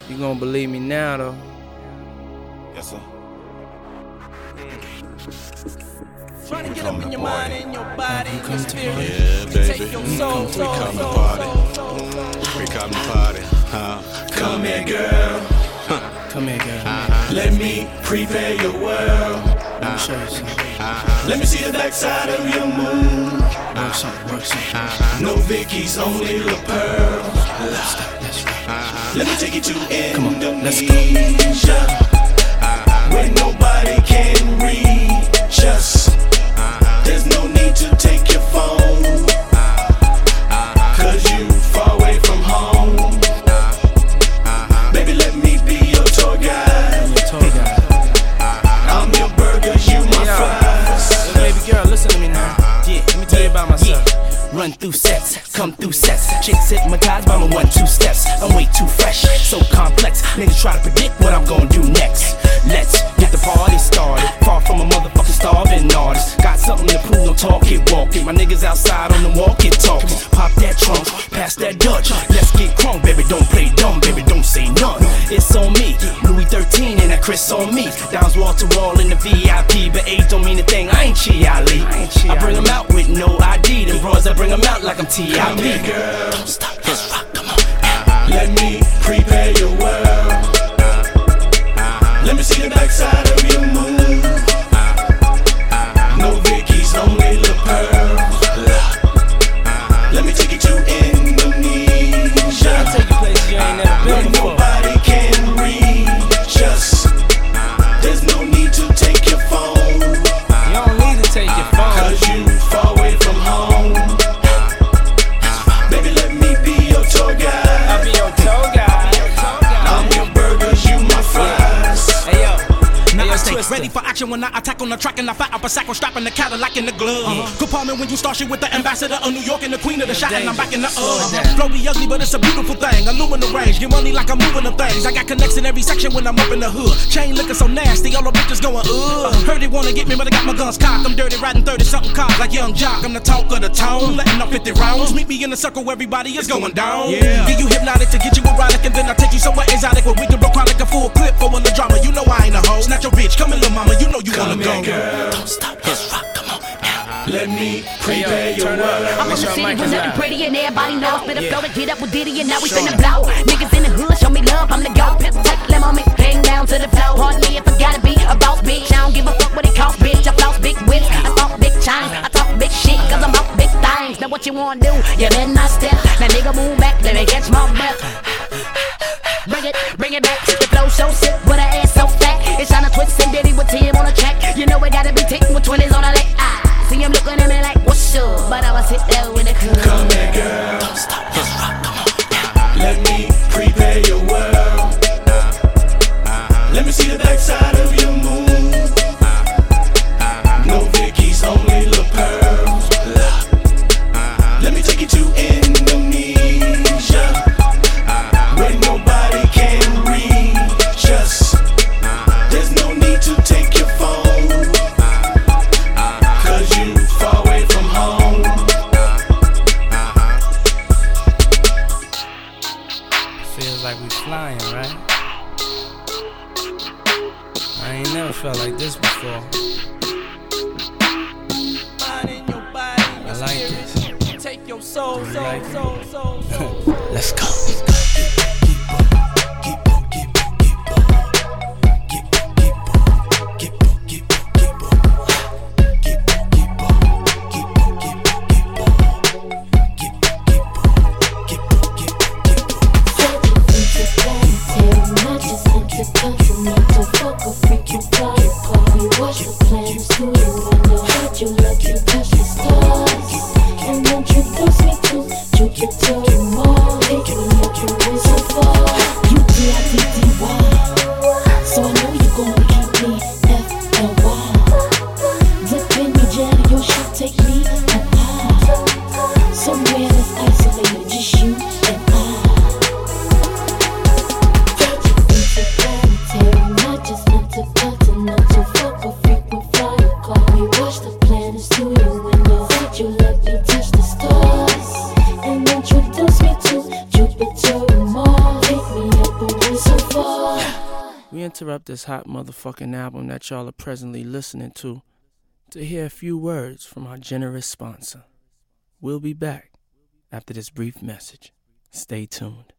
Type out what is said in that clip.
You gonna believe me now, though? Yes, sir. Trying to get up in your mind and your body and your spirit. Yeah, baby. Take your soul, We come to party. We come to party. Come here, girl. Come here, girl. Let me prepare your world. Let me show you something. Let me see the backside of your moon. Work something. No Vickies, only La Pearl. That's right. Let me take you to let's Indonesia, where nobody can reach us. There's no need to take your phone, cause you far away from home. Baby, let me be your tour guide. I'm your burgers, you my fries. Baby girl, listen to me now. Let me tell you about myself. Run through sets, come through sets. Chicks hypnotized by my 1-2 steps. I'm way too fresh, so complex. Niggas try to predict what I'm gonna do next. Let's get the party started. Far from a motherfucking starving artist. Got something to prove, no talk it, walk it. My niggas outside on the walk it, talk. Pop that trunk, pass that Dutch. Let's get crunk, baby, don't play dumb, baby, don't say none. It's on me, Louis 13 and that Chris on me. Downs wall to wall in the VIP, but age don't mean a thing, I ain't Chi-Ali. I bring them out with no ID, them bros, I bring them out like I'm T.I.B. Come here, girl. Don't stop, let's rock, come on. Let me prepare your world. Let me see the backside of your moon. No Vickies, only La Pearl. Let me take you to Indonesia, I'll take you places you ain't never where been before. nobody can reach us. There's no need to take your phone, You don't need to take your phone. cause you far away from home. Baby, let me be your tour guide. I'll be your tour guide. I'm your burgers, you my fries. Hey yo, Now I Twister. stay ready for action when I attack on the track and I fight up a sack on strapping the Cadillac in the glove. Compartment when you start shit with the ambassador of New York and the queen of the shot and I'm back in the Flow be ugly but it's a beautiful thing. Aluminum range, get money like I'm moving them things. I got connects in every section when I'm up in the hood. Chain looking so nasty, all the bitches going Heard they wanna get me but I got my guns cocked. I'm dirty riding 30 something cars like Young Jock. I'm the talk of the town, letting off 50 rounds. Meet me in the circle, everybody is going down. Get you hypnotic to get you erotic and then I take you somewhere exotic where we can rock like a full clip for all the drama. You know I ain't a hoe. Snatch your bitch, come in little mama, you know you wanna Come go. here, girl. Don't stop, let's rock, come on. Let me prepare your turn up. world. I'm Make from the sure city mic with is nothing loud. pretty and everybody knows. Spit a flow to get up with Diddy and now we Show finna them. blow. Niggas in the hood, show me love, I'm the go. Pistol take lemon, hang down to the floor. Hardly if I gotta be a boss bitch. I don't give a fuck what it costs, bitch. I floss big whips, I talk big chains, I talk big shit, cause I'm out big things. Now what you wanna do? You better not step. Now nigga move back, let me catch my breath. Bring it back. The flow so sick, but her ass so fat. It's tryna twist and Diddy with Tim on the track. You know it gotta be taken with 20s on the leg. See him looking at me like, what's up? But I'ma sit there with the club. Come here, girl. Don't stop, let's rock, come on. Let me prepare your world. Let me see the backside of your moon. No Vickies, only La Pearl. Let me take you to Indonesia, where nobody can reach us. There's no need to take your phone, cause you far away from home. Feels like we flying, right? I ain't never felt like this before. Mind in your body, I like this. take your soul, You like it? soul. Let's go. Introduce me to Jupiter, more. Take me up and interrupt this hot motherfucking album that y'all are presently listening to hear a few words from our generous sponsor. We'll be back after this brief message. Stay tuned.